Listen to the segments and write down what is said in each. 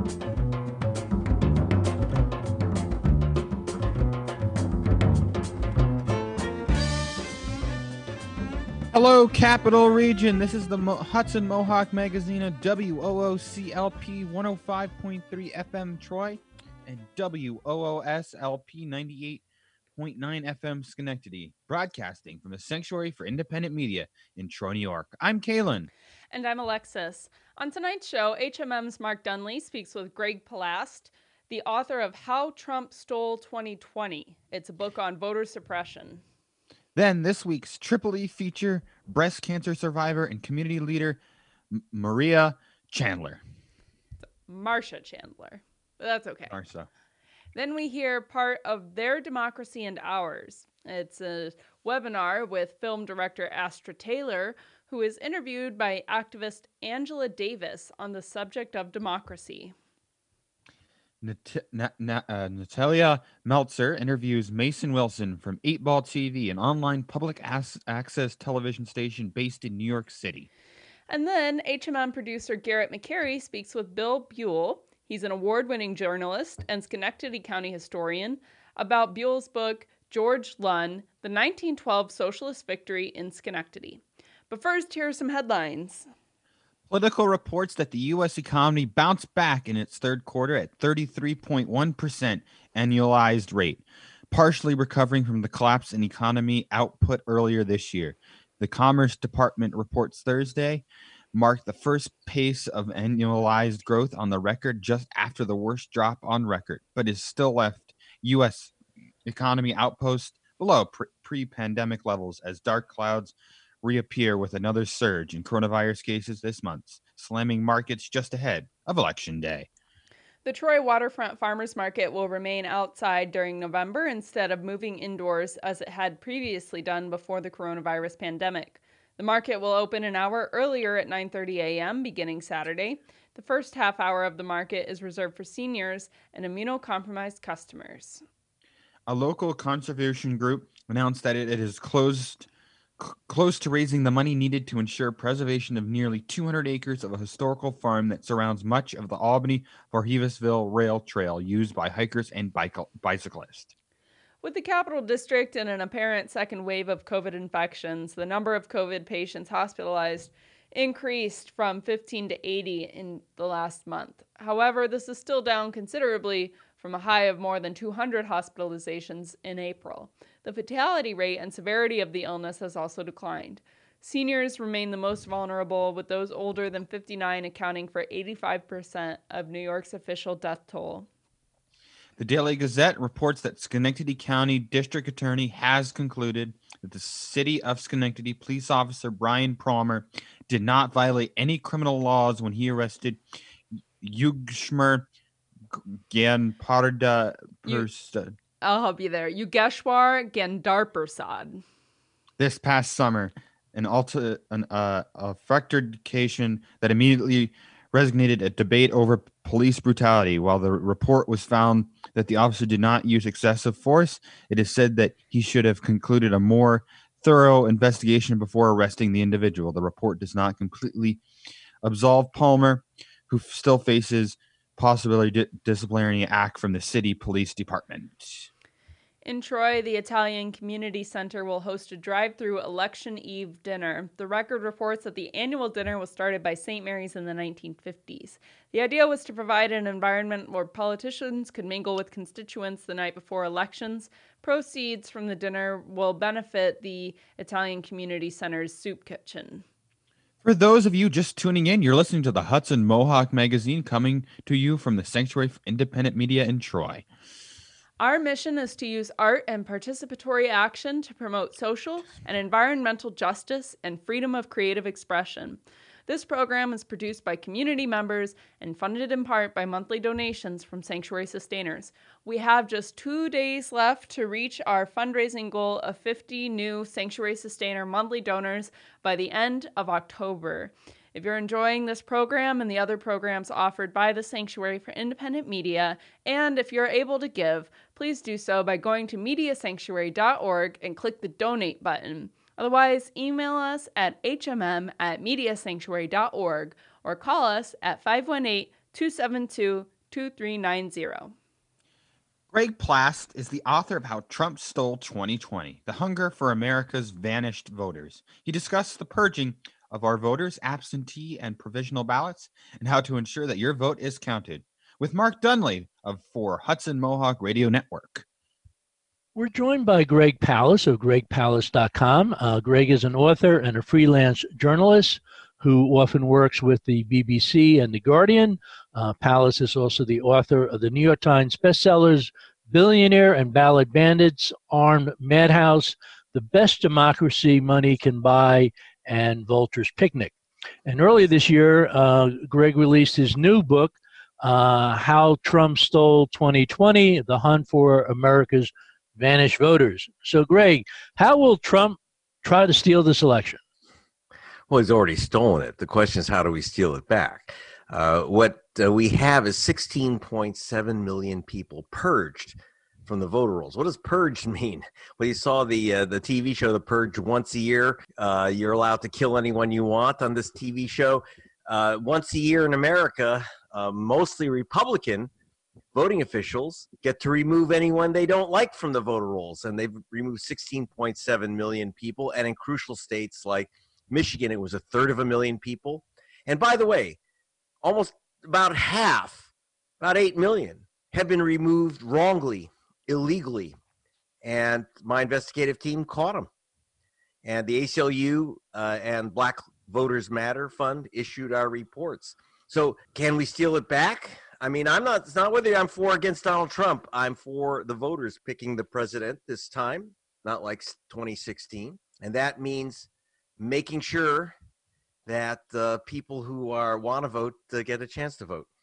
Hello, Capital Region. This is the Hudson Mohawk Magazine of WOOCLP 105.3 FM Troy and WOOSLP 98.9 FM Schenectady, broadcasting from the Sanctuary for Independent Media in Troy, New York. I'm Kalen. And I'm Alexis. On tonight's show, HMM's Mark Dunley speaks with Greg Palast, the author of How Trump Stole 2020. It's a book on voter suppression. Then this week's Triple E feature, breast cancer survivor and community leader Maria Chandler. Marsha Chandler. But that's okay. Marsha. Then we hear part of Their Democracy and Ours. It's a webinar with film director Astra Taylor, who is interviewed by activist Angela Davis on the subject of democracy. Natalia Meltzer interviews Mason Wilson from 8 Ball TV, an online public access television station based in New York City. And then HMM producer Garrett McCary speaks with Bill Buell. He's an award-winning journalist and Schenectady County historian about Buell's book, George Lunn, The 1912 Socialist Victory in Schenectady. But first, here are some headlines. Politico reports that the U.S. economy bounced back in its third quarter at 33.1% annualized rate, partially recovering from the collapse in economy output earlier this year. The Commerce Department reports Thursday marked the first pace of annualized growth on the record just after the worst drop on record, but is still left U.S. economy outpost below pre-pandemic levels as dark clouds reappear with another surge in coronavirus cases this month, slamming markets just ahead of Election Day. The Troy Waterfront Farmers Market will remain outside during November instead of moving indoors as it had previously done before the coronavirus pandemic. The market will open an hour earlier at 9:30 a.m. beginning Saturday. The first half hour of the market is reserved for seniors and immunocompromised customers. A local conservation group announced that it is close to raising the money needed to ensure preservation of nearly 200 acres of a historical farm that surrounds much of the Albany-Voorheesville Rail Trail used by hikers and bicyclists. With the Capital District and an apparent second wave of COVID infections, the number of COVID patients hospitalized increased from 15 to 80 in the last month. However, this is still down considerably from a high of more than 200 hospitalizations in April. The fatality rate and severity of the illness has also declined. Seniors remain the most vulnerable, with those older than 59 accounting for 85% of New York's official death toll. The Daily Gazette reports that Schenectady County District Attorney has concluded that the City of Schenectady police officer Brian Palmer did not violate any criminal laws when he arrested Yugeshwar Gandarprasad. I'll help you there. Yugeshwar Gandarprasad. This past summer, an altercation that immediately resonated a debate over police brutality. While the report was found that the officer did not use excessive force, it is said that he should have concluded a more thorough investigation before arresting the individual. The report does not completely absolve Palmer, who still faces possibility disciplinary act from the city police department. In Troy, the Italian Community Center will host a drive-through Election Eve dinner. The Record reports that the annual dinner was started by St. Mary's in the 1950s. The idea was to provide an environment where politicians could mingle with constituents the night before elections. Proceeds from the dinner will benefit the Italian Community Center's soup kitchen. For those of you just tuning in, you're listening to the Hudson Mohawk Magazine, coming to you from the Sanctuary for Independent Media in Troy. Our mission is to use art and participatory action to promote social and environmental justice and freedom of creative expression. This program is produced by community members and funded in part by monthly donations from Sanctuary Sustainers. We have just 2 days left to reach our fundraising goal of 50 new Sanctuary Sustainer monthly donors by the end of October. If you're enjoying this program and the other programs offered by the Sanctuary for Independent Media, and if you're able to give, please do so by going to mediasanctuary.org and click the donate button. Otherwise, email us at hmm@mediasanctuary.org or call us at 518-272 2390. Greg Plast is the author of How Trump Stole 2020, The Hunger for America's Vanished Voters. He discussed the purging of our voters' absentee and provisional ballots and how to ensure that your vote is counted. With Mark Dunley for Hudson Mohawk Radio Network. We're joined by Greg Palast of gregpalast.com. Greg is an author and a freelance journalist who often works with the BBC and The Guardian. Palast is also the author of the New York Times bestsellers Billionaire and Ballot Bandits, Armed Madhouse, The Best Democracy Money Can Buy, and Vulture's Picnic. And earlier this year, Greg released his new book, How Trump Stole 2020, The Hunt for America's Vanished Voters. So, Greg, how will Trump try to steal this election? Well, he's already stolen it. The question is, how do we steal it back? What we have is 16.7 million people purged from the voter rolls. What does purged mean? Well, you saw the TV show, The Purge, once a year. You're allowed to kill anyone you want on this TV show. Once a year in America, mostly Republican voting officials get to remove anyone they don't like from the voter rolls. And they've removed 16.7 million people. And in crucial states like Michigan, it was 1/3 people. And by the way, almost about half, about 8 million, have been removed wrongly, illegally. And my investigative team caught them. And the ACLU and Black Voters Matter Fund issued our reports. So can we steal it back? I mean, it's not whether I'm for or against Donald Trump. I'm for the voters picking the president this time, not like 2016. And that means making sure that people who want to vote get a chance to vote.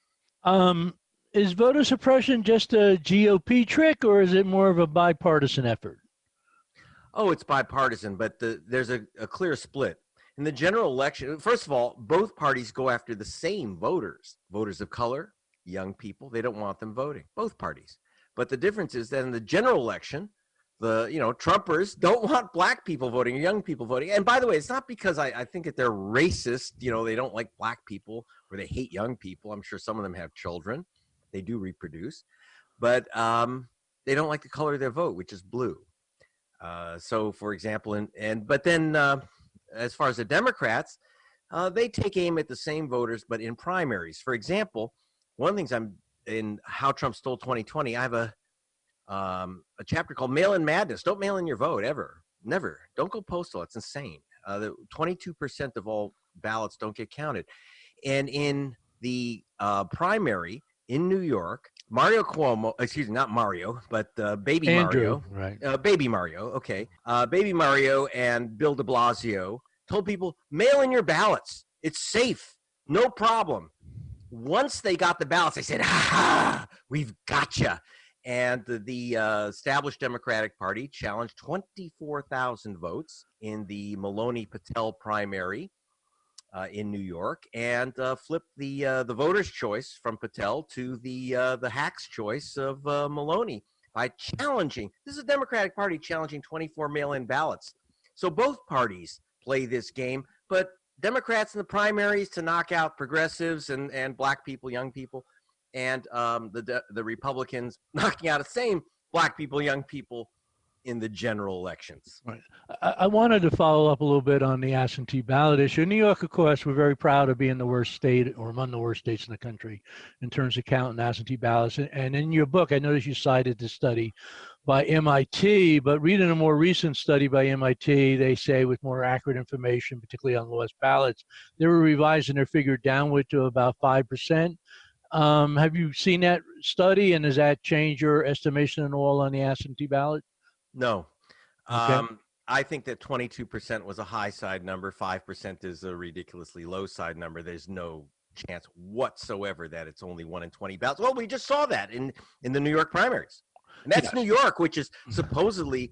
Is voter suppression just a GOP trick, or is it more of a bipartisan effort? Oh, it's bipartisan, but there's a clear split. In the general election, first of all, both parties go after the same voters of color, young people. They don't want them voting, both parties. But the difference is that in the general election, the Trumpers don't want black people voting or young people voting. And by the way, it's not because I think that they're racist. They don't like black people or they hate young people. I'm sure some of them have children. They do reproduce. But they don't like the color of their vote, which is blue. So, for example, but then as far as the Democrats, they take aim at the same voters, but in primaries. For example, one of the things I'm in How Trump Stole 2020, I have a chapter called Mail-in Madness. Don't mail in your vote ever. Never. Don't go postal. It's insane. 22% of all ballots don't get counted. And in the primary in New York, Mario Cuomo, excuse me, not Mario, but Baby Andrew, Mario. right. Baby Mario, okay. Baby Mario and Bill de Blasio told people, mail in your ballots. It's safe. No problem. Once they got the ballots, they said, ha, we've got you. And the established Democratic Party challenged 24,000 votes in the Maloney-Patel primary in New York, and flipped the voters' choice from Patel to the hack's choice of Maloney by challenging. This is a Democratic Party challenging 24 mail-in ballots. So both parties play this game, but Democrats in the primaries to knock out progressives and black people, young people, and the Republicans knocking out the same black people, young people in the general elections. Right. I wanted to follow up a little bit on the absentee ballot issue. New York, of course, we're very proud of being the worst state or among the worst states in the country in terms of counting absentee ballots. And in your book, I noticed you cited this study by MIT, but reading a more recent study by MIT, they say with more accurate information, particularly on lost ballots, they were revising their figure downward to about 5%. Have you seen that study, and does that change your estimation at all on the absentee ballot? No. Okay. I think that 22% was a high side number. 5% is a ridiculously low side number. There's no chance whatsoever that it's only 1 in 20 ballots. Well, we just saw that in the New York primaries. And that's New York, which is supposedly,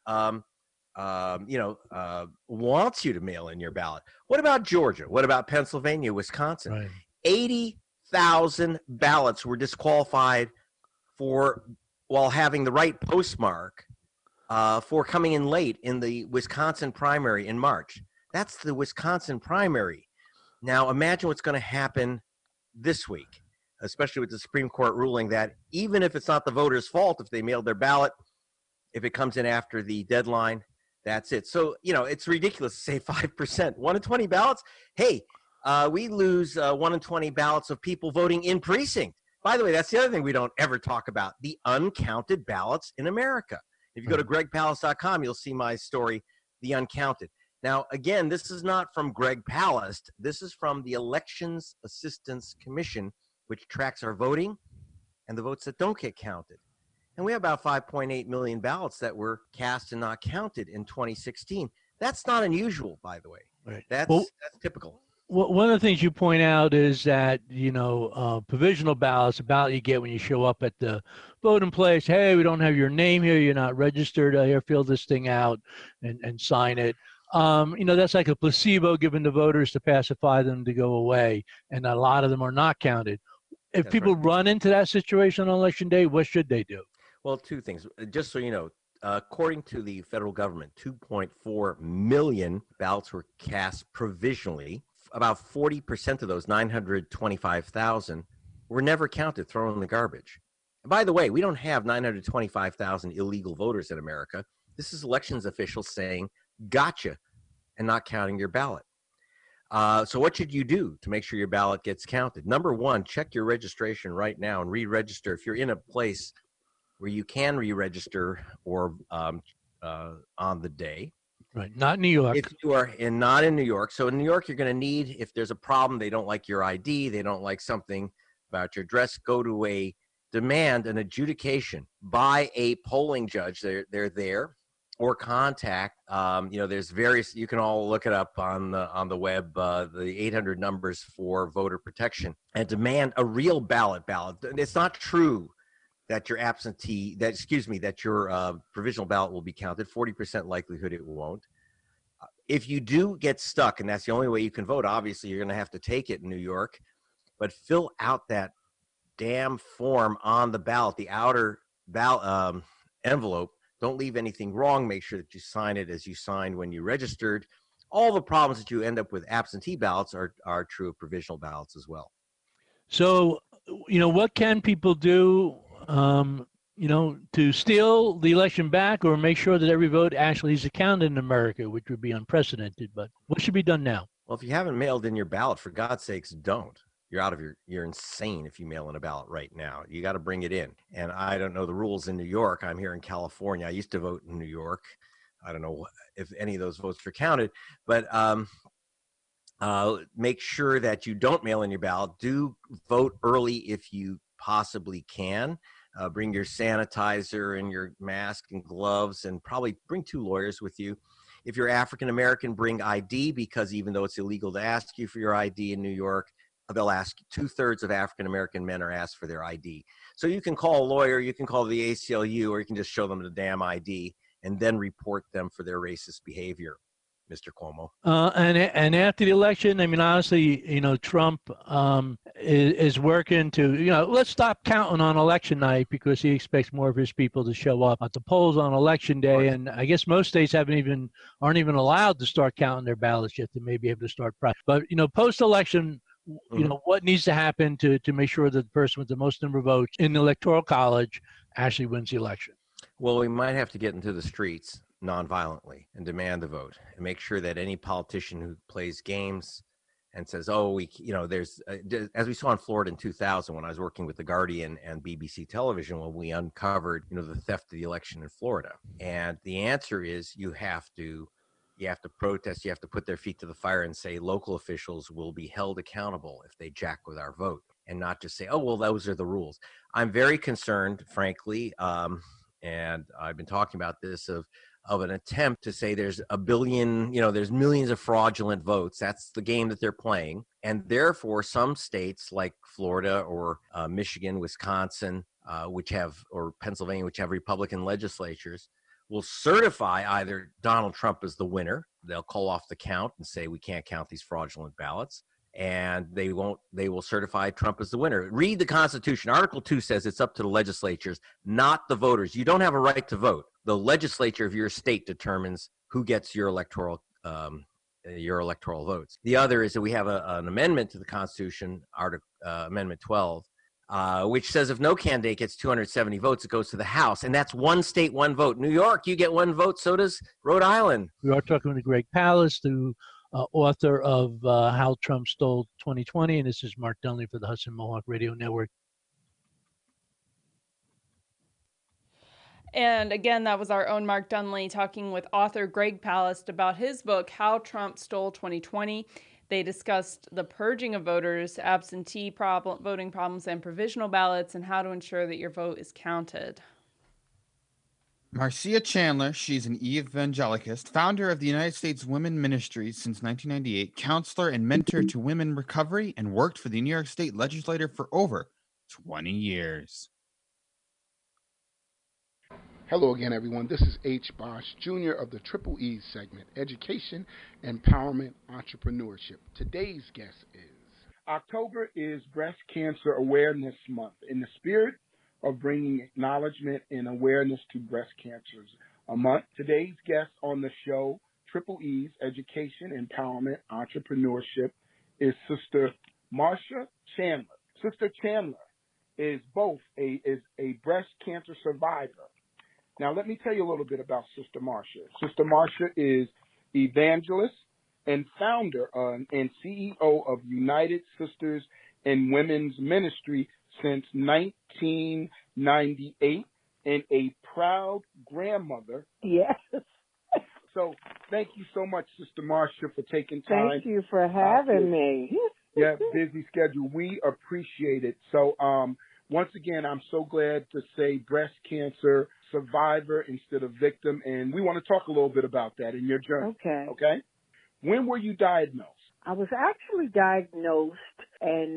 wants you to mail in your ballot. What about Georgia? What about Pennsylvania, Wisconsin? Right. 80,000 ballots were disqualified while having the right postmark for coming in late in the Wisconsin primary in March. That's the Wisconsin primary. Now, imagine what's going to happen this week. especially with the Supreme Court ruling that even if it's not the voter's fault, if they mailed their ballot, if it comes in after the deadline, that's it. So, it's ridiculous to say 5%. 1 in 20 ballots? Hey, we lose 1 in 20 ballots of people voting in precinct. By the way, that's the other thing we don't ever talk about, the uncounted ballots in America. If you go to gregpalast.com, you'll see my story, The Uncounted. Now, again, this is not from Greg Palast. This is from the Elections Assistance Commission, which tracks our voting and the votes that don't get counted. And we have about 5.8 million ballots that were cast and not counted in 2016. That's not unusual, by the way. Right. That's typical. One of the things you point out is that, provisional ballots, a ballot you get when you show up at the voting place. Hey, we don't have your name here. You're not registered. Here, fill this thing out and sign it. That's like a placebo given to voters to pacify them to go away. And a lot of them are not counted. If people run into that situation on election day, what should they do? Well, two things. Just so you know, according to the federal government, 2.4 million ballots were cast provisionally. About 40% of those, 925,000, were never counted, thrown in the garbage. And by the way, we don't have 925,000 illegal voters in America. This is elections officials saying, gotcha, and not counting your ballot. So what should you do to make sure your ballot gets counted? Number one, check your registration right now and re-register. If you're in a place where you can re-register or on the day. Right, not New York. If you are not in New York. So in New York, you're going to need, if there's a problem, they don't like your ID, they don't like something about your address, demand an adjudication by a polling judge. They're there, or contact. There's various. You can all look it up on the web. The 800 numbers for voter protection, and demand a real ballot. It's not true that your that your provisional ballot will be counted. 40% likelihood it won't. If you do get stuck, and that's the only way you can vote, obviously you're going to have to take it in New York, but fill out that damn form on the ballot, the outer ballot envelope. Don't leave anything wrong. Make sure that you sign it as you signed when you registered. All the problems that you end up with absentee ballots are true of provisional ballots as well. So, what can people do, to steal the election back or make sure that every vote actually is accounted in America, which would be unprecedented. But what should be done now? Well, if you haven't mailed in your ballot, for God's sakes, don't. You're insane if you mail in a ballot right now. You got to bring it in. And I don't know the rules in New York. I'm here in California. I used to vote in New York. I don't know if any of those votes were counted, but make sure that you don't mail in your ballot. Do vote early if you possibly can. Bring your sanitizer and your mask and gloves, and probably bring 2 lawyers with you. If you're African American, bring ID, because even though it's illegal to ask you for your ID in New York, they'll ask you. 2/3 of African American men are asked for their ID. So you can call a lawyer, you can call the ACLU, or you can just show them the damn ID and then report them for their racist behavior, Mr. Cuomo. And after the election, I mean, honestly, Trump is working to, let's stop counting on election night, because he expects more of his people to show up at the polls on election day. And I guess most states aren't even allowed to start counting their ballots yet. They may be able to start. But, post-election, what needs to happen to make sure that the person with the most number of votes in the Electoral College actually wins the election? Well, we might have to get into the streets nonviolently and demand the vote, and make sure that any politician who plays games and says, there's, as we saw in Florida in 2000, when I was working with The Guardian and BBC Television, when we uncovered, the theft of the election in Florida. And the answer is you have to protest, you have to put their feet to the fire and say local officials will be held accountable if they jack with our vote, and not just say, oh, well, those are the rules. I'm very concerned, frankly, and I've been talking about this, of an attempt to say there's a billion, there's millions of fraudulent votes. That's the game that they're playing. And therefore, some states like Florida or Michigan, Wisconsin, or Pennsylvania, which have Republican legislatures, will certify either Donald Trump as the winner. They'll call off the count and say we can't count these fraudulent ballots. And they will certify Trump as the winner. Read the Constitution. Article 2 says it's up to the legislatures, not the voters. You don't have a right to vote. The legislature of your state determines who gets your electoral votes. The other is that we have an amendment to the Constitution, Amendment 12, which says if no candidate gets 270 votes, it goes to the House. And that's one state, one vote. New York, you get one vote. So does Rhode Island. We are talking to Greg Palast, the author of How Trump Stole 2020. And this is Mark Dunley for the Hudson Mohawk Radio Network. And again, that was our own Mark Dunley talking with author Greg Palast about his book, How Trump Stole 2020. They discussed the purging of voters, absentee voting problems, and provisional ballots, and how to ensure that your vote is counted. Marcia Chandler, she's an evangelicist, founder of the United States Women Ministries since 1998, counselor and mentor to women recovery, and worked for the New York State legislature for over 20 years. Hello again, everyone. This is H. Bosch, Jr. of the Triple E segment, Education, Empowerment, Entrepreneurship. Today's guest is... October is Breast Cancer Awareness Month. In the spirit of bringing acknowledgement and awareness to breast cancers a month, today's guest on the show, Triple E's Education, Empowerment, Entrepreneurship, is Sister Marcia Chandler. Sister Chandler is a breast cancer survivor. Now, let me tell you a little bit about Sister Marcia. Sister Marcia is evangelist and founder and CEO of United Sisters and Women's Ministry since 1998 and a proud grandmother. Yes. So thank you so much, Sister Marcia, for taking time. Thank you for having me. Yeah, busy schedule. We appreciate it. So once again, I'm so glad to say breast cancer survivor instead of victim, and we want to talk a little bit about that in your journey. Okay? When were you diagnosed? I was actually diagnosed in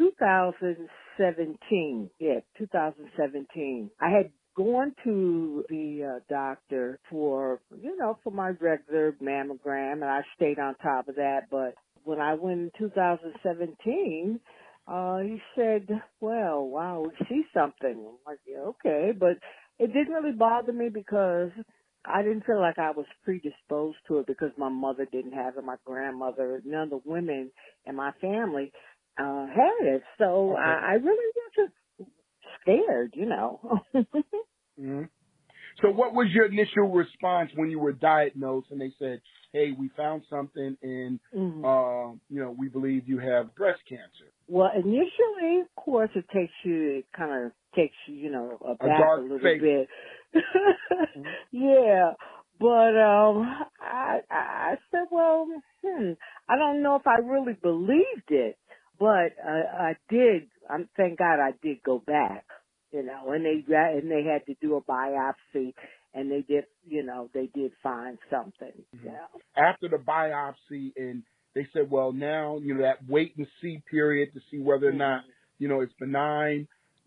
2017. Yeah, 2017. I had gone to the doctor for my regular mammogram, and I stayed on top of that. But when I went in 2017, he said, well, wow, we see something. I'm like, yeah, okay. But it didn't really bother me because I didn't feel like I was predisposed to it because my mother didn't have it, my grandmother, none of the women in my family had it. So okay. I really wasn't scared, Mm-hmm. So what was your initial response when you were diagnosed and they said, hey, we found something and, we believe you have breast cancer? Well, initially, of course, it kind of takes you, aback a little bit. Yeah. But I said, well, I don't know if I really believed it, but I did. Thank God I did go back, and they had to do a biopsy, and they did find something. Mm-hmm. Yeah. After the biopsy, and they said, well, now, that wait and see period to see whether or not, it's benign,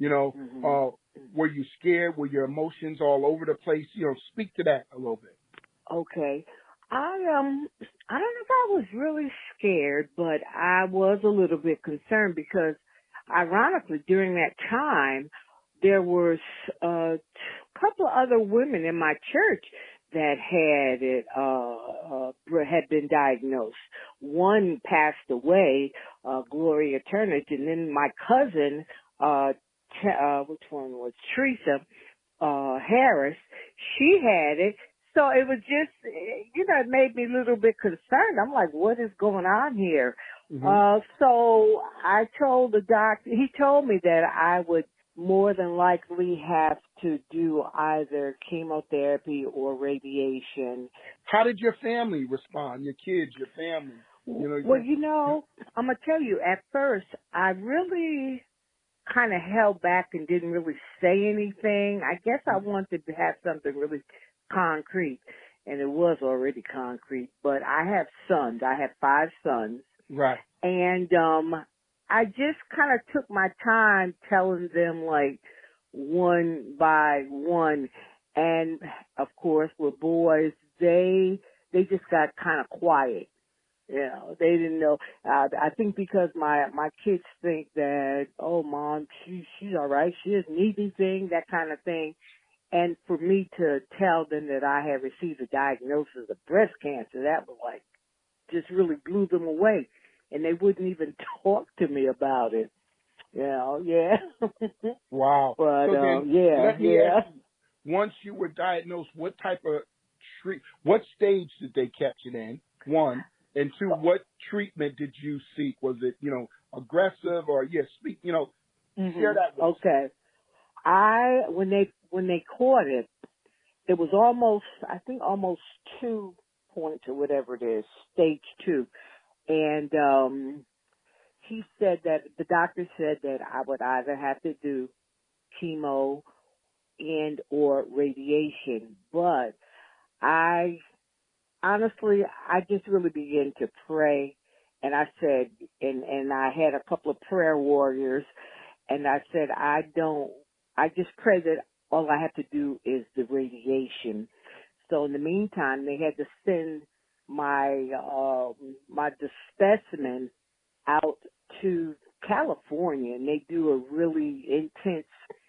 were you scared? Were your emotions all over the place? Speak to that a little bit. Okay. I don't know if I was really scared, but I was a little bit concerned because ironically during that time, there was a couple of other women in my church that had it, had been diagnosed. One passed away, Gloria Turner, and then my cousin, which one was Teresa, Harris, she had it. So it was just, it made me a little bit concerned. I'm like, what is going on here? Mm-hmm. So I told the doctor, he told me that I would more than likely have to do either chemotherapy or radiation. How did your family respond? Your kids, your family? Well, I'm going to tell you, at first, I really kind of held back and didn't really say anything. I guess I wanted to have something really concrete, and it was already concrete. But I have sons. I have 5 sons. Right. And I just kind of took my time telling them, like, one by one. And, of course, with boys, they just got kind of quiet. They didn't know. I think because my kids think that, oh, Mom, she's all right. She doesn't need anything, that kind of thing. And for me to tell them that I had received a diagnosis of breast cancer, that was like, just really blew them away. And they wouldn't even talk to me about it. Yeah. Wow. But So then, yeah. let me ask you, once you were diagnosed, what type of what stage did they catch it in? One, and two, what treatment did you seek? Was it, aggressive or share that with us. Okay. When they caught it, it was almost 2 points or whatever it is, stage 2. And he said that the doctor said that I would either have to do chemo and or radiation. But I just really began to pray, and I said, and I had a couple of prayer warriors, and I said, I just pray that all I have to do is the radiation. So in the meantime, they had to send the specimen out to California, and they do a really intense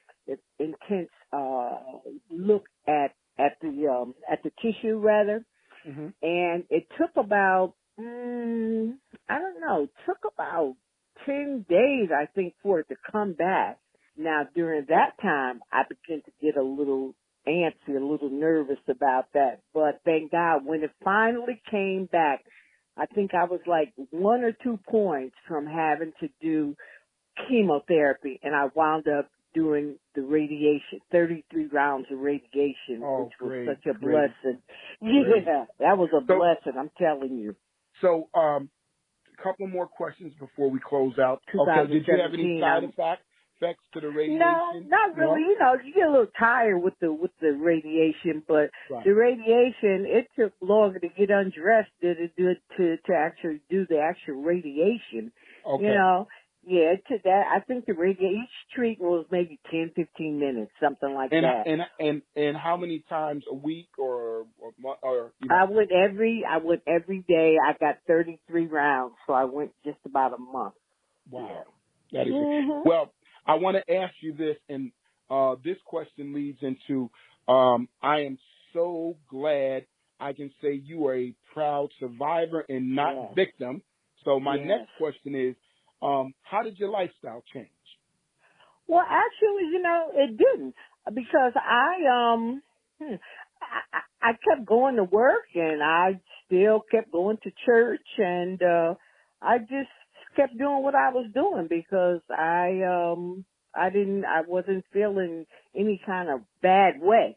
look at the tissue rather. Mm-hmm. And it took about took about 10 days, I think, for it to come back. Now, during that time, I began to get a little antsy, a little nervous about that. But thank God, when it finally came back, I think I was like 1 or 2 points from having to do chemotherapy, and I wound up doing the radiation, 33 rounds of radiation, which was such a blessing. Yeah, that was a blessing, I'm telling you. So, a couple more questions before we close out. Okay, did you have any side effects to the radiation? No, not really. No? You get a little tired with the radiation, but right. The radiation, it took longer to get undressed than it did to actually do the actual radiation. Okay. Yeah, to that, I think each treatment was maybe 10, 15 minutes, something like that. And how many times a week or I went every day. I got 33 rounds, so I went just about a month. Wow. Yeah. That is Well, I want to ask you this, and this question leads into, I am so glad I can say you are a proud survivor and not victim. So my next question is, how did your lifestyle change? Well, actually, it didn't, because I kept going to work, and I still kept going to church, and I just kept doing what I was doing because I wasn't feeling any kind of bad way.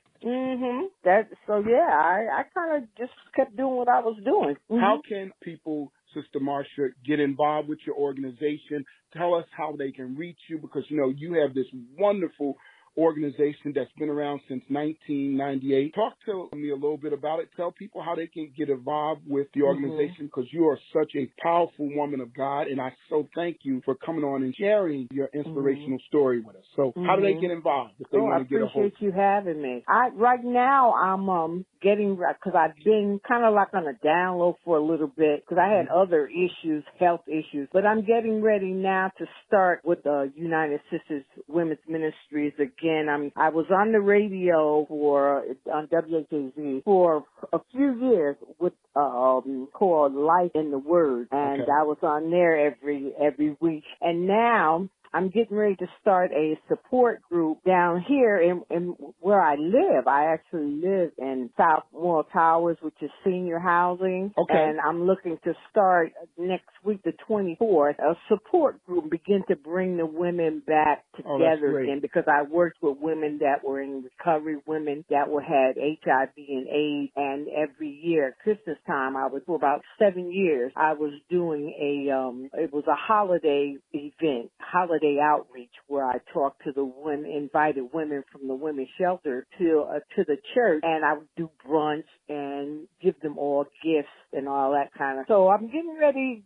I kind of just kept doing what I was doing. How can people, Sister Marsha, get involved with your organization? Tell us how they can reach you, because you have this wonderful organization that's been around since 1998. Talk to me a little bit about it. Tell people how they can get involved with the organization, because you are such a powerful woman of God, and I so thank you for coming on and sharing your inspirational story with us. So how do they get involved if they want to get a hold? I appreciate you having me. Right now I'm getting, because I've been kind of like on a down low for a little bit, because I had other issues, health issues, but I'm getting ready now to start with the United Sisters Women's Ministries again. I was on the radio on WHAZ for a few years with called Life in the Word, and I was on there every week. And now I'm getting ready to start a support group down here in where I live. I actually live in South Moyle Towers, which is senior housing. Okay. And I'm looking to start next week, the 24th, a support group, begin to bring the women back together again, because I worked with women that were in recovery, women that had HIV and AIDS, and every year at Christmas time, for about 7 years, I was doing it was a holiday event, holiday outreach, where I talked to the women, invited women from the women's shelter to the church, and I would do brunch and give them all gifts and all that kind of. So I'm getting ready,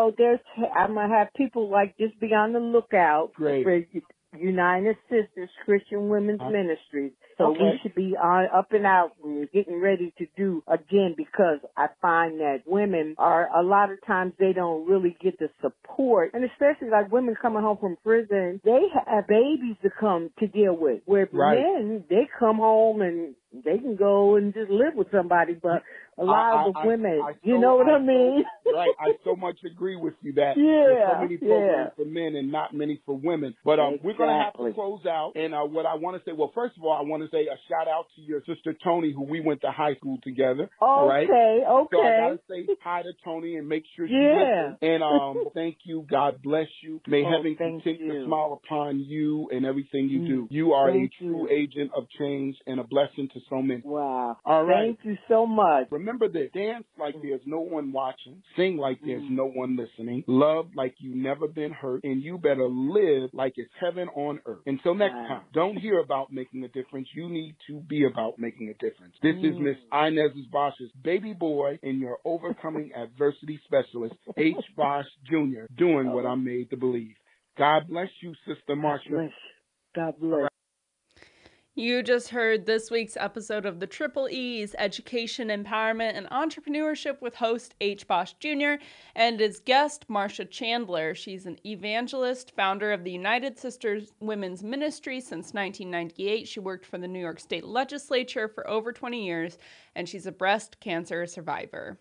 I'm gonna have people just be on the lookout for United Sisters Christian Women's Ministries. So we should be up and out. We're getting ready to do again, because I find that women are, a lot of times they don't really get the support, and especially women coming home from prison, they have babies to come to deal with, where men, they come home and they can go and just live with somebody, but a lot of the women. You so, know what I mean? Right. I so much agree with you that Yeah, there's so many programs for men and not many for women. But we're going to have to close out. And what I want to say, well, first of all, I want to say a shout out to your sister Tony, who we went to high school together. All right? Okay. So I got to say hi to Tony and make sure she listens. And thank you. God bless you. May heaven continue to smile upon you and everything you do. You are a true agent of change and a blessing to so many. Wow. All right. Thank you so much. Remember this. Dance like there's no one watching. Sing like there's no one listening. Love like you've never been hurt. And you better live like it's heaven on earth. Until next time, don't hear about making a difference. You need to be about making a difference. This is Miss Inez Bosch's baby boy and your overcoming adversity specialist, H. Bosch Jr., doing what I'm made to believe. God bless you, Sister Marsha. God bless. You just heard this week's episode of the Triple E's Education, Empowerment, and Entrepreneurship with host H. Bosch Jr. and his guest, Marsha Chandler. She's an evangelist, founder of the United Sisters Women's Ministry since 1998. She worked for the New York State Legislature for over 20 years, and she's a breast cancer survivor.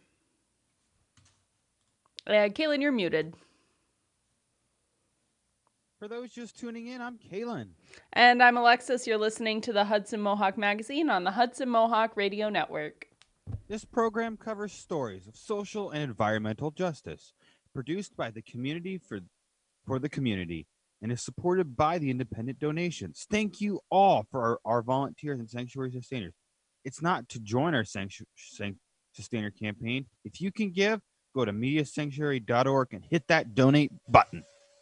Kaylin, you're muted. For those just tuning in, I'm Kaylin. And I'm Alexis. You're listening to the Hudson Mohawk Magazine on the Hudson Mohawk Radio Network. This program covers stories of social and environmental justice, produced by the community for the community, and is supported by the independent donations. Thank you all for our volunteers and sanctuary sustainers. It's not to join our sustainer campaign. If you can give, go to mediasanctuary.org and hit that donate button.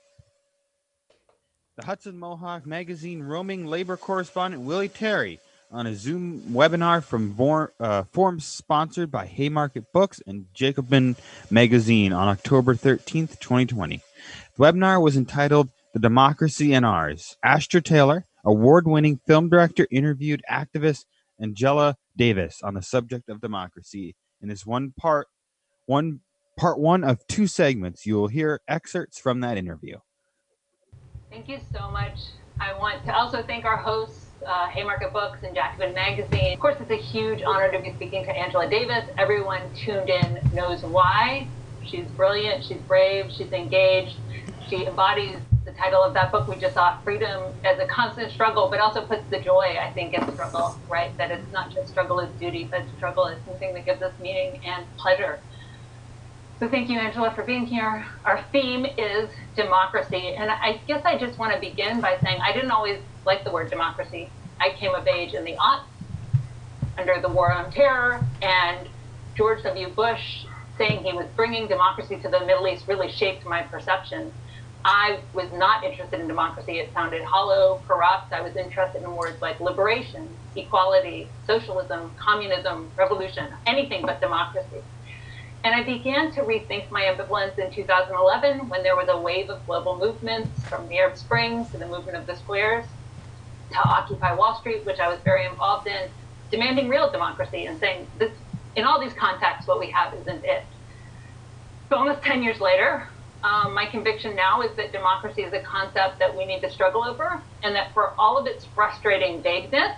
The Hudson Mohawk Magazine roaming labor correspondent Willie Terry on a Zoom webinar from forums sponsored by Haymarket Books and Jacobin Magazine on October 13th, 2020. The webinar was entitled The Democracy and Ours. Astra Taylor, award-winning film director, interviewed activist Angela Davis on the subject of democracy. In this part one of two segments, you will hear excerpts from that interview. Thank you so much. I want to also thank our hosts, Haymarket Books and Jacobin Magazine. Of course, it's a huge honor to be speaking to Angela Davis. Everyone tuned in knows why. She's brilliant, she's brave, she's engaged. She embodies the title of that book we just saw, Freedom as a Constant Struggle, but also puts the joy, I think, in struggle, right? That it's not just struggle as duty, but struggle as something that gives us meaning and pleasure. So thank you, Angela, for being here. Our theme is democracy. And I guess I just want to begin by saying I didn't always like the word democracy. I came of age in the aughts under the War on Terror, and George W. Bush saying he was bringing democracy to the Middle East really shaped my perception. I was not interested in democracy. It sounded hollow, corrupt. I was interested in words like liberation, equality, socialism, communism, revolution, anything but democracy. And I began to rethink my ambivalence in 2011 when there was a wave of global movements, from the Arab Spring to the movement of the squares to Occupy Wall Street, which I was very involved in, demanding real democracy and saying, this, in all these contexts, what we have isn't it. So almost 10 years later, my conviction now is that democracy is a concept that we need to struggle over, and that for all of its frustrating vagueness,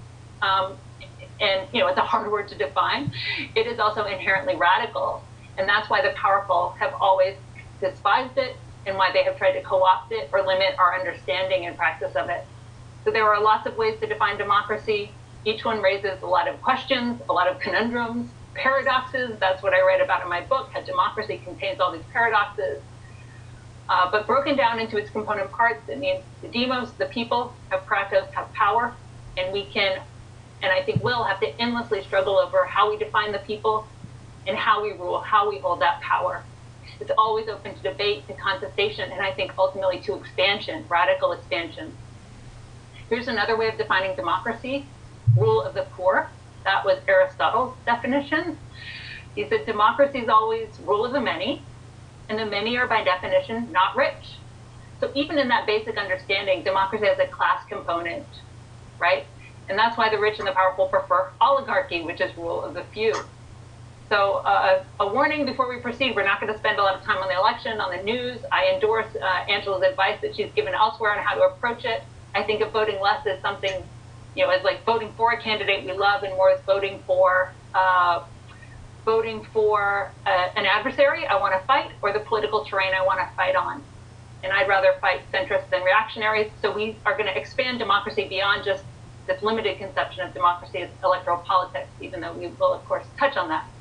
and it's a hard word to define, it is also inherently radical. And that's why the powerful have always despised it, and why they have tried to co-opt it or limit our understanding and practice of it. So there are lots of ways to define democracy. Each one raises a lot of questions, a lot of conundrums, paradoxes. That's what I write about in my book, how democracy contains all these paradoxes. But broken down into its component parts, it means the demos, the people, have kratos, have power, and we can, and I think will have to endlessly struggle over how we define the people and how we rule, how we hold that power. It's always open to debate, to contestation, and I think ultimately to expansion, radical expansion. Here's another way of defining democracy, rule of the poor. That was Aristotle's definition. He said democracy is always rule of the many, and the many are by definition not rich. So even in that basic understanding, democracy has a class component, right? And that's why the rich and the powerful prefer oligarchy, which is rule of the few. So a warning before we proceed, we're not going to spend a lot of time on the election, on the news. I endorse Angela's advice that she's given elsewhere on how to approach it. I think of voting less as something, as like voting for a candidate we love, and more as voting for voting for an adversary I want to fight or the political terrain I want to fight on. And I'd rather fight centrists than reactionaries. So we are going to expand democracy beyond just this limited conception of democracy as electoral politics, even though we will, of course, touch on that.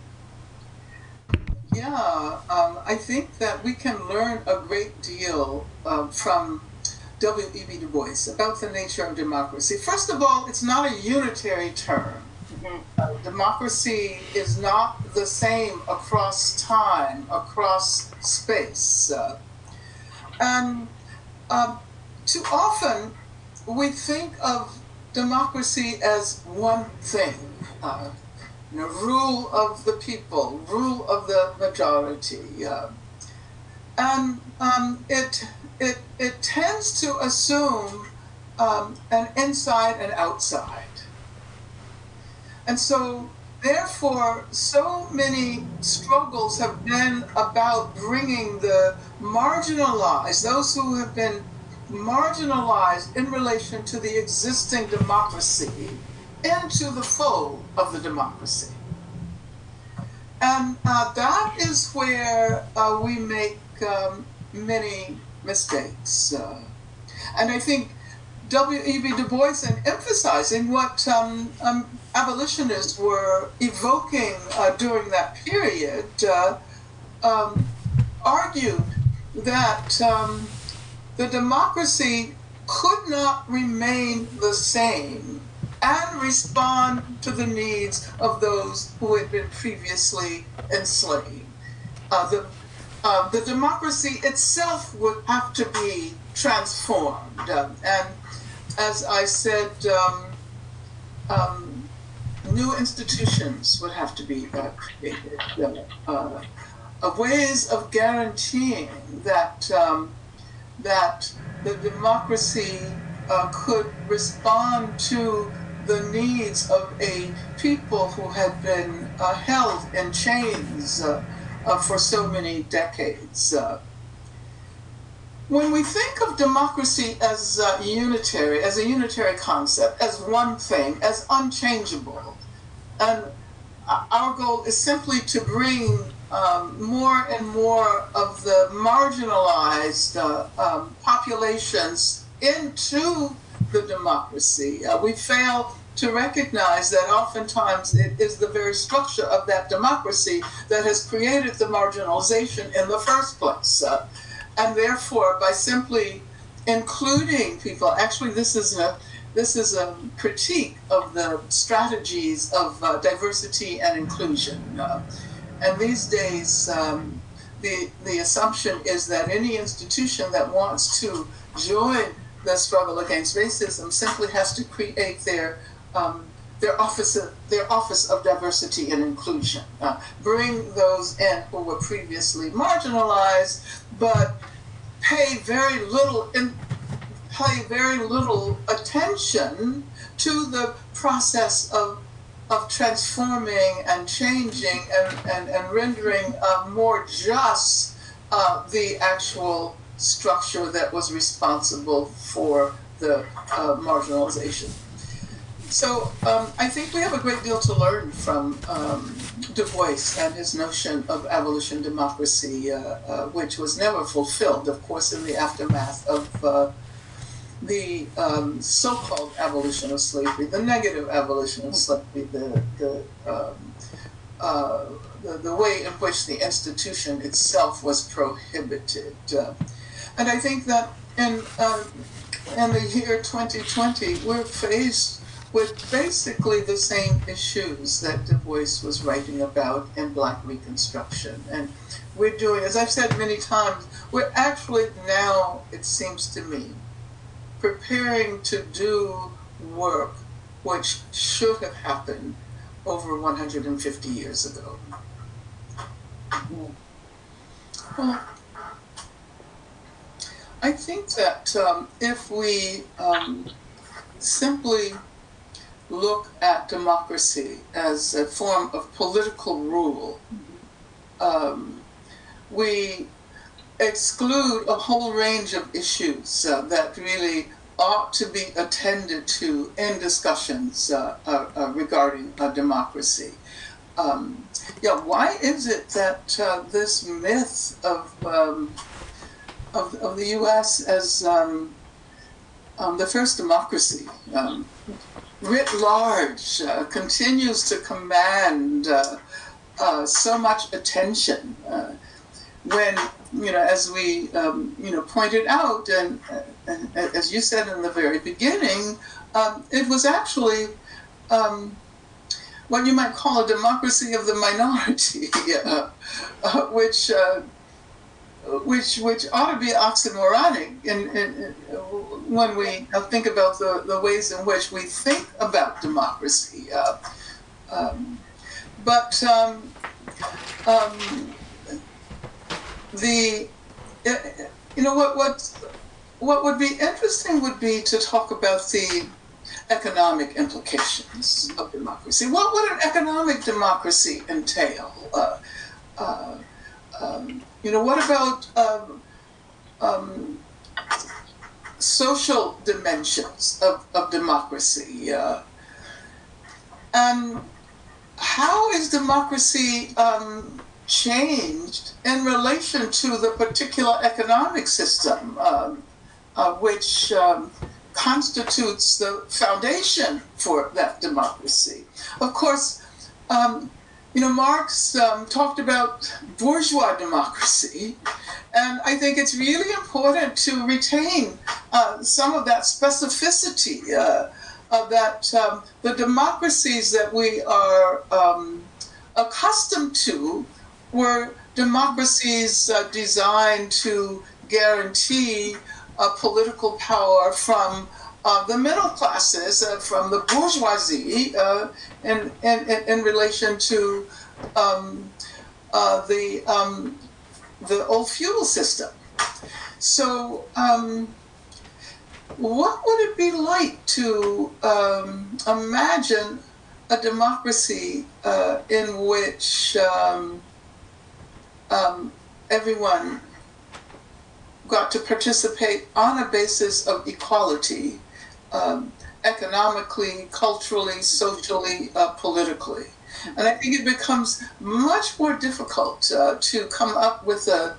Yeah, I think that we can learn a great deal from W.E.B. Du Bois about the nature of democracy. First of all, it's not a unitary term. Democracy is not the same across time, across space. And too often we think of democracy as one thing. Rule of the people, rule of the majority, and it tends to assume an inside and outside, and so therefore so many struggles have been about bringing the marginalized, those who have been marginalized in relation to the existing democracy, into the fold of the democracy. And that is where we make many mistakes. And I think W.E.B. Du Bois, in emphasizing what abolitionists were evoking during that period, argued that the democracy could not remain the same and respond to the needs of those who had been previously enslaved. The democracy itself would have to be transformed. And as I said, new institutions would have to be created. Ways of guaranteeing that that the democracy could respond to the needs of a people who had been held in chains for so many decades. When we think of democracy as a unitary concept, as one thing, as unchangeable, and our goal is simply to bring more and more of the marginalized populations into the democracy. We fail to recognize that oftentimes it is the very structure of that democracy that has created the marginalization in the first place. And therefore, by simply including people, actually this is a critique of the strategies of diversity and inclusion. And these days, the assumption is that any institution that wants to join the struggle against racism simply has to create their office of diversity and inclusion, bring those in who were previously marginalized, but pay very little attention to the process of transforming and changing and rendering more just the actual structure that was responsible for the marginalization. So I think we have a great deal to learn from Du Bois and his notion of abolition democracy, which was never fulfilled, of course, in the aftermath of the so-called abolition of slavery, the negative abolition of slavery, the way in which the institution itself was prohibited. And I think that in the year 2020, we're faced with basically the same issues that Du Bois was writing about in Black Reconstruction. And we're doing, as I've said many times, we're actually now, it seems to me, preparing to do work which should have happened over 150 years ago. Well, I think that if we simply look at democracy as a form of political rule, we exclude a whole range of issues that really ought to be attended to in discussions regarding democracy. yeah, why is it that this myth of the U.S. as the first democracy, writ large, continues to command so much attention when, as we, pointed out, and as you said in the very beginning, it was actually what you might call a democracy of the minority, which ought to be oxymoronic when we think about the ways in which we think about democracy. What would be interesting would be to talk about the economic implications of democracy. What would an economic democracy entail? What about social dimensions of democracy? And how is democracy changed in relation to the particular economic system, which constitutes the foundation for that democracy? Of course, Marx talked about bourgeois democracy, and I think it's really important to retain some of that specificity of that the democracies that we are accustomed to were democracies designed to guarantee political power from the middle classes, from the bourgeoisie, in relation to the old feudal system. So, what would it be like to imagine a democracy in which everyone got to participate on a basis of equality, economically, culturally, socially, politically? And I think it becomes much more difficult to come up with a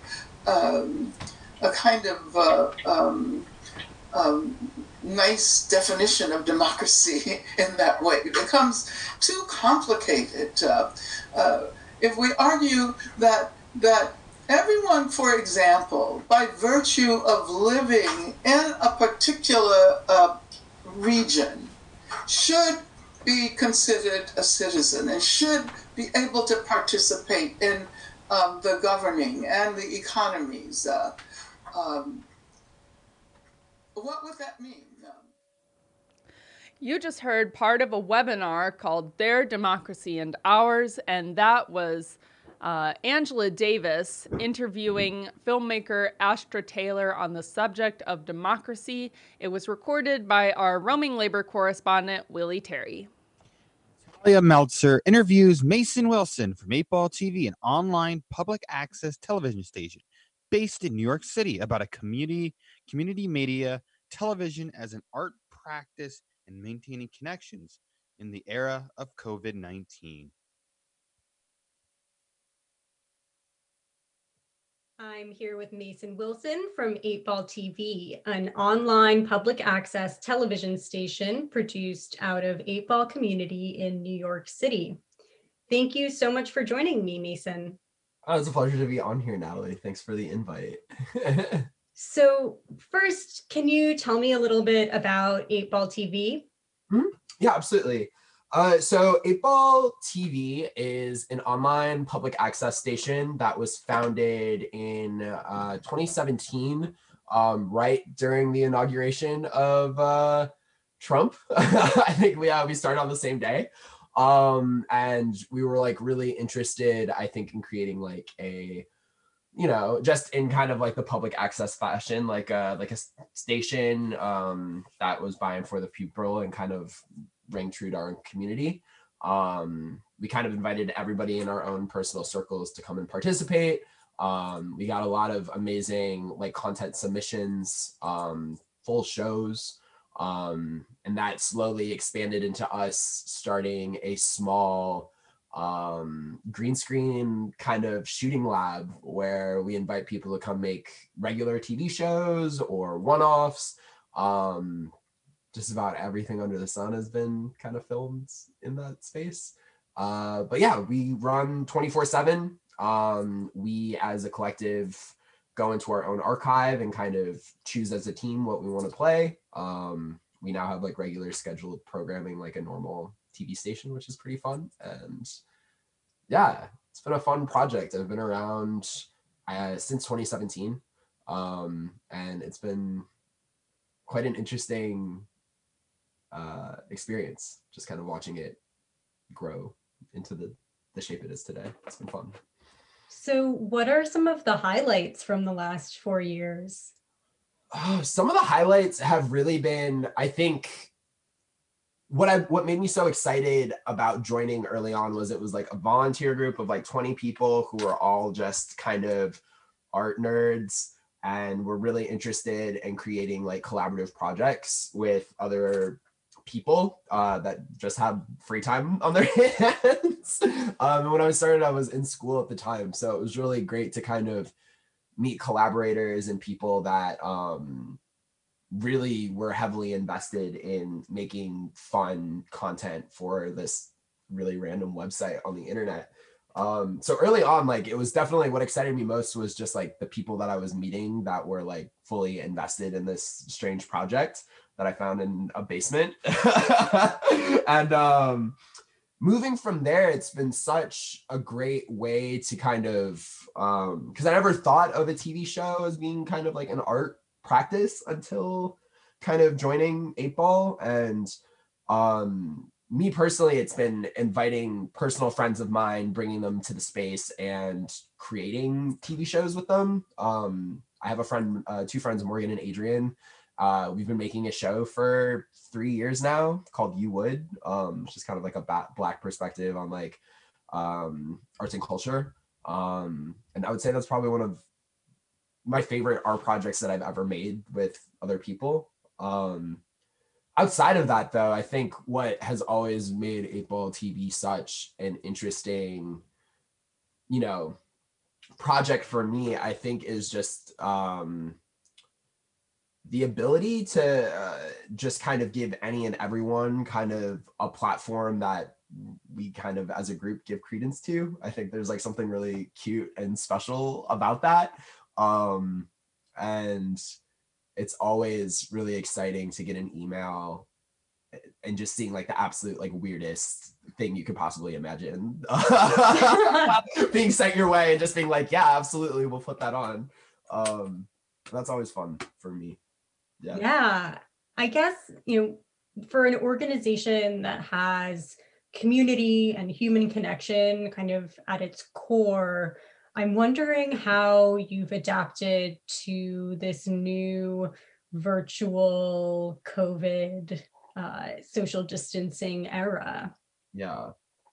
kind of nice definition of democracy in that way. It becomes too complicated. If we argue that everyone, for example, by virtue of living in a particular region, should be considered a citizen and should be able to participate in the governing and the economies, what would that mean? You just heard part of a webinar called Their Democracy and Ours, and that was Angela Davis interviewing filmmaker Astra Taylor on the subject of democracy. It was recorded by our roaming labor correspondent, Willie Terry. Talia Meltzer interviews Mason Wilson from 8Ball TV, an online public access television station based in New York City, about a community media television as an art practice and maintaining connections in the era of COVID-19. I'm here with Mason Wilson from 8Ball TV, an online public access television station produced out of 8Ball community in New York City. Thank you so much for joining me, Mason. Oh, it's a pleasure to be on here, Natalie. Thanks for the invite. So first, can you tell me a little bit about 8Ball TV? Yeah, absolutely. So 8Ball TV is an online public access station that was founded in 2017, right during the inauguration of Trump. I think we started on the same day. And we were like really interested, I think, in creating like a, just in kind of like the public access fashion, like a station that was by and for the people and kind of rang true to our community. We kind of invited everybody in our own personal circles to come and participate. We got a lot of amazing like content submissions, full shows, and that slowly expanded into us starting a small green screen kind of shooting lab where we invite people to come make regular TV shows or one-offs. Just about everything under the sun has been kind of filmed in that space. But yeah, we run 24/7. We as a collective go into our own archive and kind of choose as a team what we want to play. We now have like regular scheduled programming like a normal TV station, which is pretty fun. And yeah, it's been a fun project. I've been around since 2017. And it's been quite an interesting experience, just kind of watching it grow into the shape it is today. It's been fun. So what are some of the highlights from the last 4 years? Oh, some of the highlights have really been, I think, what made me so excited about joining early on was it was like a volunteer group of like 20 people who were all just kind of art nerds and were really interested in creating like collaborative projects with other people that just have free time on their hands. When I started, I was in school at the time, so it was really great to kind of meet collaborators and people that really were heavily invested in making fun content for this really random website on the internet. So early on, like it was definitely what excited me most was just like the people that I was meeting that were like fully invested in this strange project that I found in a basement. And moving from there, it's been such a great way to kind of, because I never thought of a TV show as being kind of like an art practice until kind of joining 8Ball. And me personally, it's been inviting personal friends of mine, bringing them to the space and creating TV shows with them. I have a friend, two friends, Morgan and Adrian. We've been making a show for 3 years now called You Would, which is kind of like a Black perspective on like arts and culture. And I would say that's probably one of my favorite art projects that I've ever made with other people. Outside of that, though, I think what has always made 8Ball TV such an interesting, you know, project for me, I think is just the ability to just kind of give any and everyone kind of a platform that we kind of as a group give credence to. I think there's like something really cute and special about that. And it's always really exciting to get an email and just seeing like the absolute like weirdest thing you could possibly imagine being sent your way and just being like, yeah, absolutely, we'll put that on. That's always fun for me. Yeah, I guess, for an organization that has community and human connection kind of at its core, I'm wondering how you've adapted to this new virtual COVID social distancing era. Yeah.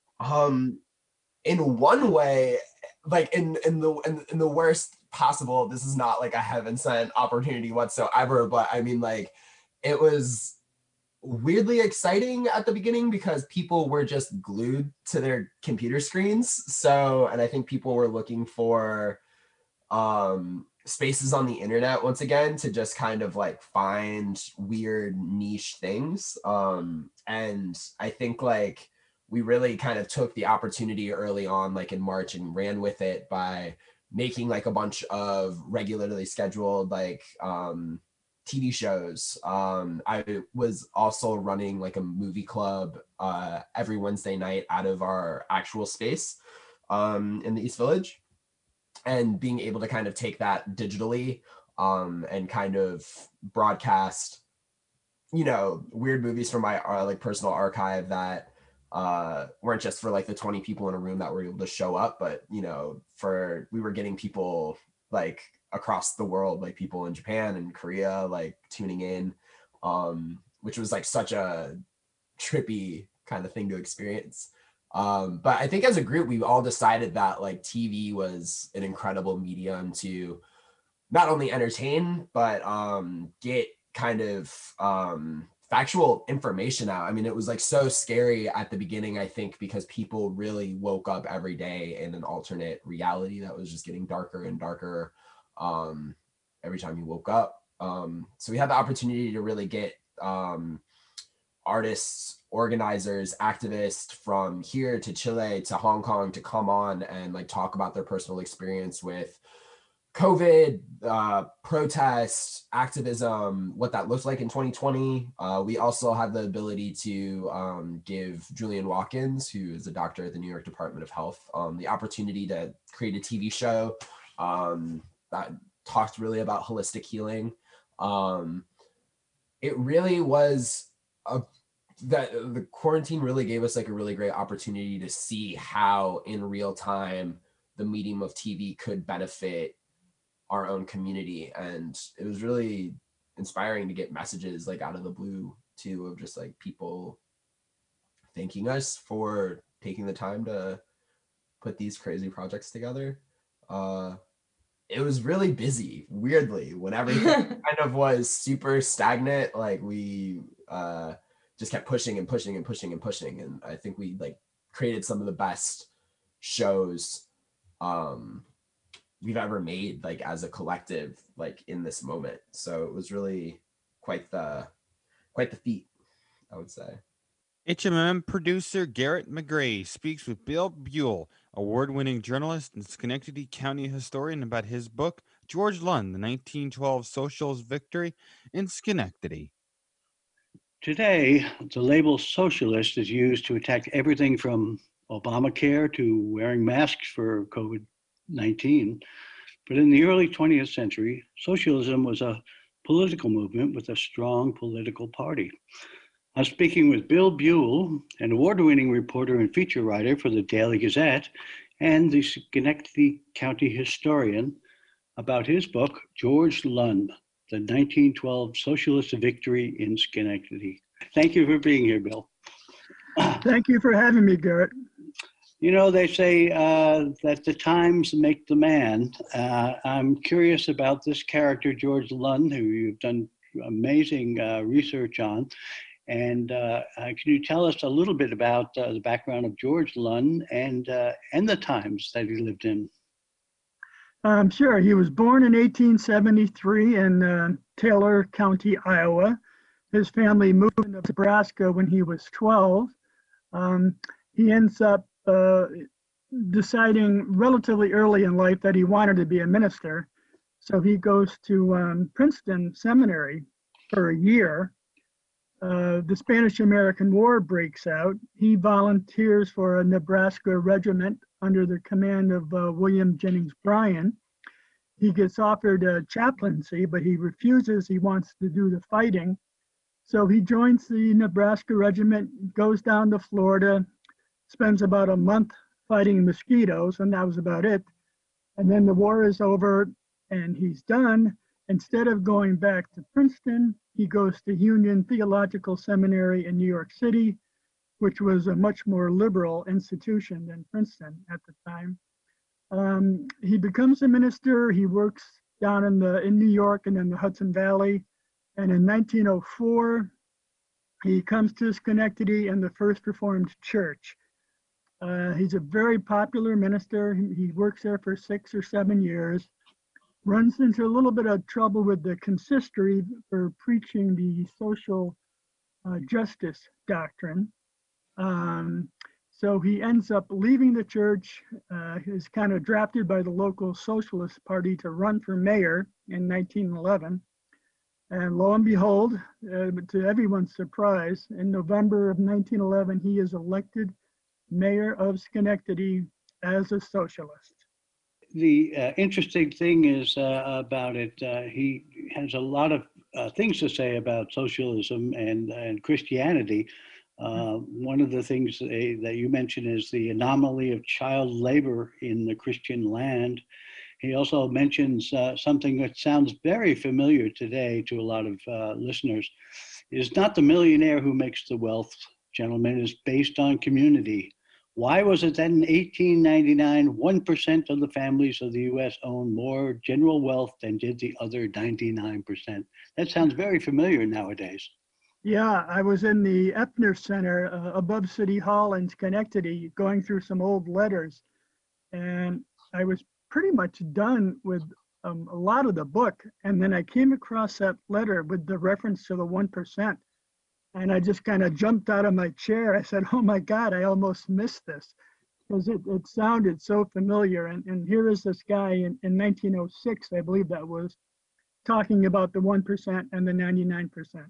In one way, like in the worst possible, this is not like a heaven sent opportunity whatsoever, but I mean, like, it was weirdly exciting at the beginning because people were just glued to their computer screens. So, and I think people were looking for spaces on the internet once again to just kind of like find weird niche things. And I think like we really kind of took the opportunity early on, like in March, and ran with it by making like a bunch of regularly scheduled like TV shows. I was also running like a movie club every Wednesday night out of our actual space in the East Village, and being able to kind of take that digitally and kind of broadcast, weird movies from my like personal archive that weren't just for like the 20 people in a room that were able to show up, but we were getting people like across the world, like people in Japan and Korea, like tuning in, which was like such a trippy kind of thing to experience. But I think as a group, we all decided that like TV was an incredible medium to not only entertain, but get kind of factual information out. I mean, it was like so scary at the beginning, I think, because people really woke up every day in an alternate reality that was just getting darker and darker every time you woke up. So we had the opportunity to really get artists, organizers, activists from here to Chile to Hong Kong to come on and like talk about their personal experience with COVID, protest, activism, what that looked like in 2020. We also had the ability to give Julian Watkins, who is a doctor at the New York Department of Health, the opportunity to create a TV show that talked really about holistic healing. It really was that the quarantine really gave us like a really great opportunity to see how in real time the medium of TV could benefit our own community. And it was really inspiring to get messages like out of the blue too, of just like people thanking us for taking the time to put these crazy projects together. It was really busy, weirdly, when everything kind of was super stagnant. Like we just kept pushing and pushing and pushing and pushing. And I think we like created some of the best shows we've ever made, like as a collective, like in this moment. So it was really quite the feat, I would say. HMM producer Garrett McGray speaks with Bill Buell, award-winning journalist and Schenectady County historian, about his book, George Lund, the 1912 Socialist Victory in Schenectady. Today, the label socialist is used to attack everything from Obamacare to wearing masks for COVID-19. But in the early 20th century, socialism was a political movement with a strong political party. I'm speaking with Bill Buell, an award-winning reporter and feature writer for the Daily Gazette and the Schenectady County historian, about his book, George Lund, the 1912 Socialist Victory in Schenectady. Thank you for being here, Bill. Thank you for having me, Garrett. You know, they say that the times make the man. I'm curious about this character, George Lund, who you've done amazing research on. And can you tell us a little bit about the background of George Lund and the times that he lived in? Sure. He was born in 1873 in Taylor County, Iowa. His family moved to Nebraska when he was 12. He ends up deciding relatively early in life that he wanted to be a minister. So he goes to Princeton Seminary for a year. The Spanish-American War breaks out. He volunteers for a Nebraska regiment under the command of William Jennings Bryan. He gets offered a chaplaincy, but he refuses. He wants to do the fighting. So he joins the Nebraska regiment, goes down to Florida, spends about a month fighting mosquitoes, and that was about it. And then the war is over and he's done. Instead of going back to Princeton, he goes to Union Theological Seminary in New York City, which was a much more liberal institution than Princeton at the time. He becomes a minister. He works down in New York and in the Hudson Valley. And in 1904, he comes to Schenectady and the First Reformed Church. He's a very popular minister. He works there for 6 or 7 years. Runs into a little bit of trouble with the consistory for preaching the social justice doctrine. So he ends up leaving the church. He's kind of drafted by the local Socialist Party to run for mayor in 1911. And lo and behold, to everyone's surprise, in November of 1911, he is elected mayor of Schenectady as a socialist. The interesting thing is about it, he has a lot of things to say about socialism and Christianity. One of the things that you mentioned is the anomaly of child labor in the Christian land. He also mentions something that sounds very familiar today to a lot of listeners. It is not the millionaire who makes the wealth, gentlemen, it is based on community. Why was it that in 1899, 1% of the families of the U.S. owned more general wealth than did the other 99%? That sounds very familiar nowadays. Yeah, I was in the Epner Center above City Hall in Schenectady going through some old letters, and I was pretty much done with a lot of the book. And then I came across that letter with the reference to the 1%. And I just kind of jumped out of my chair. I said, oh my God, I almost missed this because it sounded so familiar. And here is this guy in 1906, I believe that was, talking about the 1% and the 99%.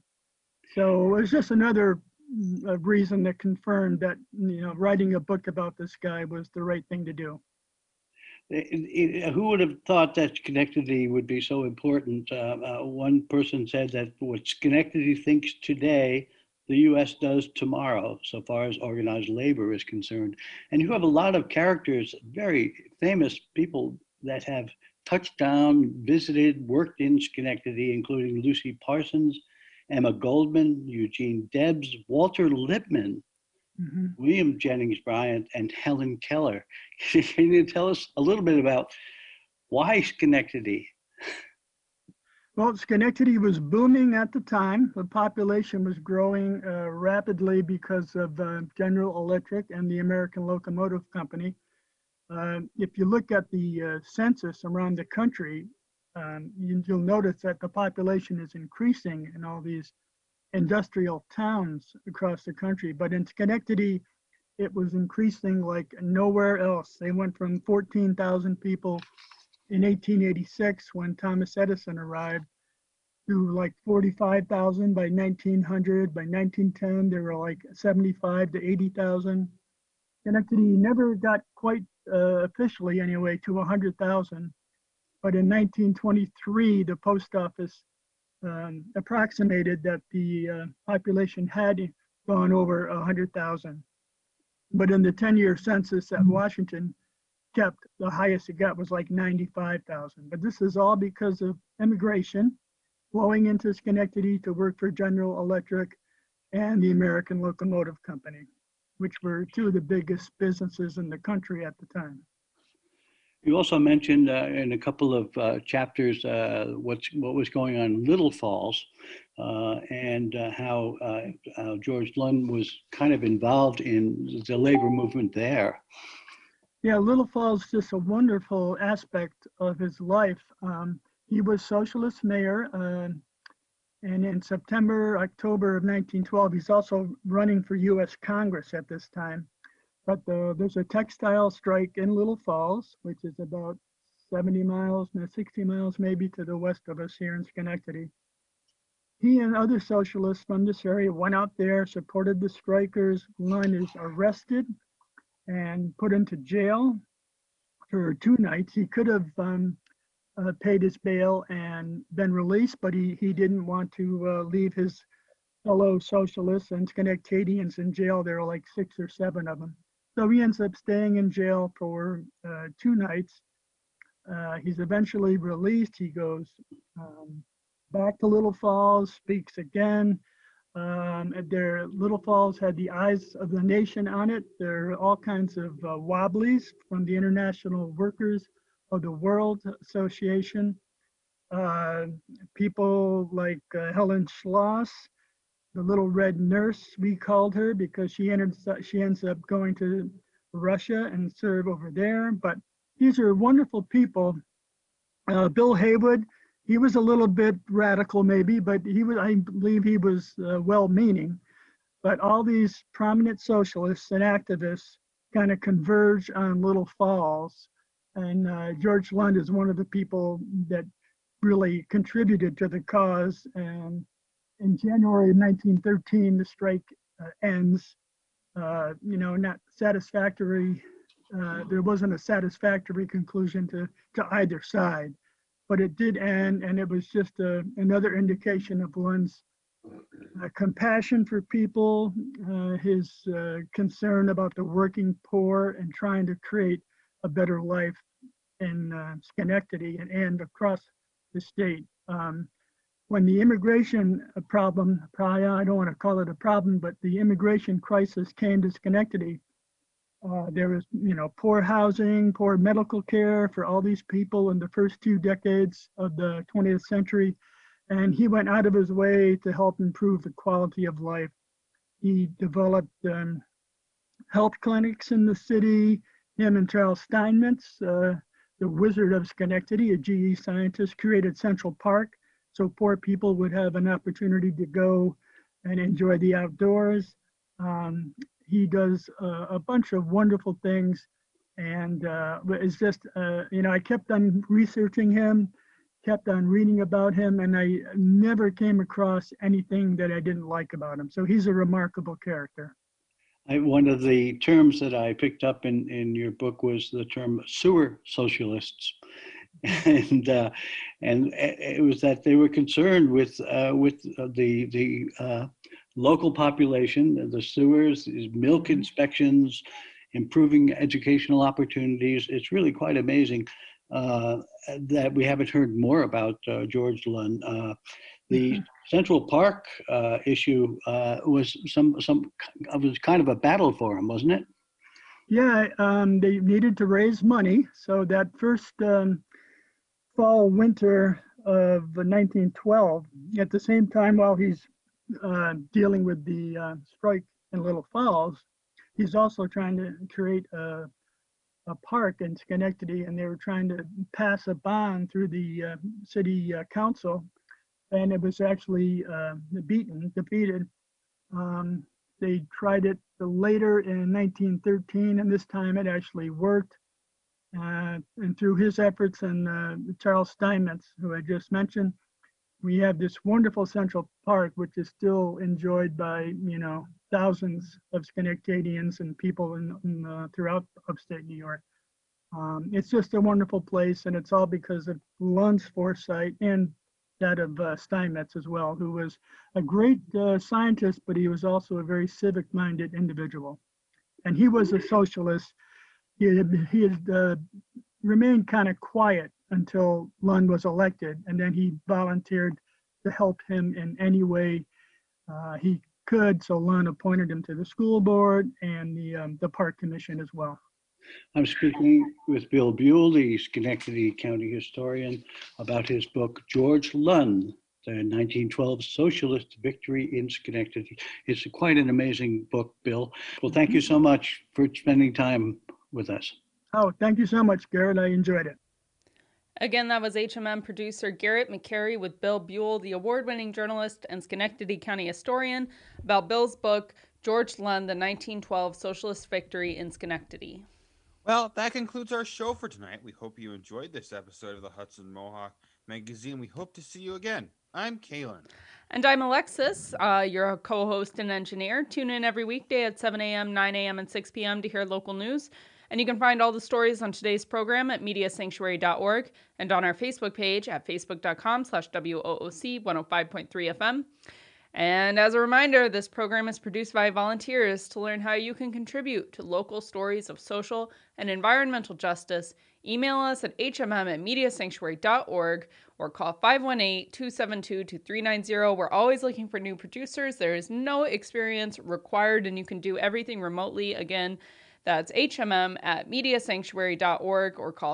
So it was just another reason that confirmed that, writing a book about this guy was the right thing to do. Who would have thought that Schenectady would be so important? One person said that what Schenectady thinks today, the U.S. does tomorrow, so far as organized labor is concerned. And you have a lot of characters, very famous people that have touched down, visited, worked in Schenectady, including Lucy Parsons, Emma Goldman, Eugene Debs, Walter Lippmann, William Jennings Bryan, and Helen Keller. Can you tell us a little bit about why Schenectady? Well, Schenectady was booming at the time. The population was growing rapidly because of General Electric and the American Locomotive Company. If you look at the census around the country, you'll notice that the population is increasing in all these industrial towns across the country. But in Schenectady, it was increasing like nowhere else. They went from 14,000 people in 1886 when Thomas Edison arrived to like 45,000 by 1900. By 1910, there were like 75 to 80,000. Schenectady never got quite officially anyway to 100,000. But in 1923, the post office approximated that the population had gone over 100,000. But in the 10-year census that Washington kept, the highest it got was like 95,000. But this is all because of immigration flowing into Schenectady to work for General Electric and the American Locomotive Company, which were two of the biggest businesses in the country at the time. You also mentioned in a couple of chapters what was going on in Little Falls and how George Lund was kind of involved in the labor movement there. Yeah, Little Falls is just a wonderful aspect of his life. He was socialist mayor, and in September, October of 1912, he's also running for U.S. Congress at this time. But there's a textile strike in Little Falls, which is about 70 miles, 60 miles maybe to the west of us here in Schenectady. He and other socialists from this area went out there, supported the strikers. Lund is arrested and put into jail for 2 nights. He could have paid his bail and been released, but he didn't want to leave his fellow socialists and Schenectadians in jail. There were like 6 or 7 of them. So he ends up staying in jail for 2 nights. He's eventually released. He goes back to Little Falls, speaks again. Little Falls had the eyes of the nation on it. There are all kinds of wobblies from the International Workers of the World Association. People like Helen Schloss, the little red nurse, we called her because she ends up going to Russia and serve over there. But these are wonderful people. Bill Haywood, he was a little bit radical maybe, but I believe he was well-meaning. But all these prominent socialists and activists kind of converge on Little Falls. And George Lund is one of the people that really contributed to the cause. And in January of 1913, the strike ends, not satisfactory. There wasn't a satisfactory conclusion to either side, but it did end, and it was just another indication of Lund's compassion for people, his concern about the working poor and trying to create a better life in Schenectady and across the state. When the immigration problem, I don't want to call it a problem, but the immigration crisis came to Schenectady, there was, poor housing, poor medical care for all these people in the first 2 decades of the 20th century. and he went out of his way to help improve the quality of life. He developed health clinics in the city. Him and Charles Steinmetz, the Wizard of Schenectady, a GE scientist, created Central Park so poor people would have an opportunity to go and enjoy the outdoors. He does a bunch of wonderful things, and it's just, I kept on researching him, kept on reading about him, and I never came across anything that I didn't like about him. So he's a remarkable character. One of the terms that I picked up in your book was the term sewer socialists. And it was that they were concerned with the local population, the sewers, milk inspections, improving educational opportunities. It's really quite amazing that we haven't heard more about George Lund. The Central Park issue was was kind of a battle for him, wasn't it? Yeah, they needed to raise money, so that first fall, winter of 1912, at the same time while he's dealing with the strike in Little Falls, he's also trying to create a park in Schenectady, and they were trying to pass a bond through the city council, and it was actually defeated. They tried it later in 1913, and this time it actually worked. And through his efforts and Charles Steinmetz, who I just mentioned, we have this wonderful Central Park, which is still enjoyed by, thousands of Schenectadians and people throughout upstate New York. It's just a wonderful place, and it's all because of Lund's foresight and that of Steinmetz as well, who was a great scientist, but he was also a very civic-minded individual. And he was a socialist. He had remained kind of quiet until Lund was elected, and then he volunteered to help him in any way he could. So Lund appointed him to the school board and the park commission as well. I'm speaking with Bill Buell, the Schenectady County historian, about his book, George Lund, the 1912 Socialist Victory in Schenectady. It's quite an amazing book, Bill. Well, thank you so much for spending time with us. Oh, thank you so much, Garrett. I enjoyed it. Again, that was HMM producer Garrett McCary with Bill Buell, the award-winning journalist and Schenectady County historian, about Bill's book, George Lund, the 1912 Socialist Victory in Schenectady. Well, that concludes our show for tonight. We hope you enjoyed this episode of the Hudson Mohawk Magazine. We hope to see you again. I'm Kalen. And I'm Alexis, your co-host and engineer. Tune in every weekday at 7 a.m., 9 a.m., and 6 p.m. to hear local news. And you can find all the stories on today's program at mediasanctuary.org and on our Facebook page at facebook.com/WOOC 105.3 FM. And as a reminder, this program is produced by volunteers. To learn how you can contribute to local stories of social and environmental justice, email us at hmm@mediasanctuary.org or call 518-272-2390. We're always looking for new producers. There is no experience required, and you can do everything remotely. Again, that's hmm@mediasanctuary.org or call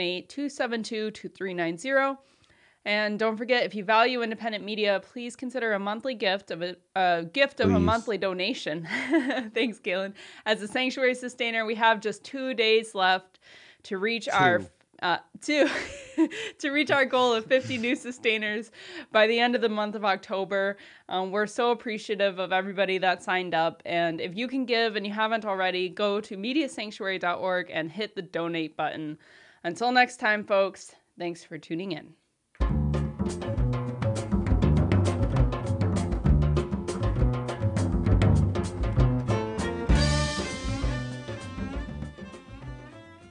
518-272-2390. And don't forget, if you value independent media, please consider a monthly gift of a monthly donation. Thanks, Galen. As a sanctuary sustainer, we have just 2 days left to reach our to reach our goal of 50 new sustainers by the end of the month of October. We're so appreciative of everybody that signed up. And if you can give and you haven't already, go to mediasanctuary.org and hit the donate button. Until next time, folks, thanks for tuning in.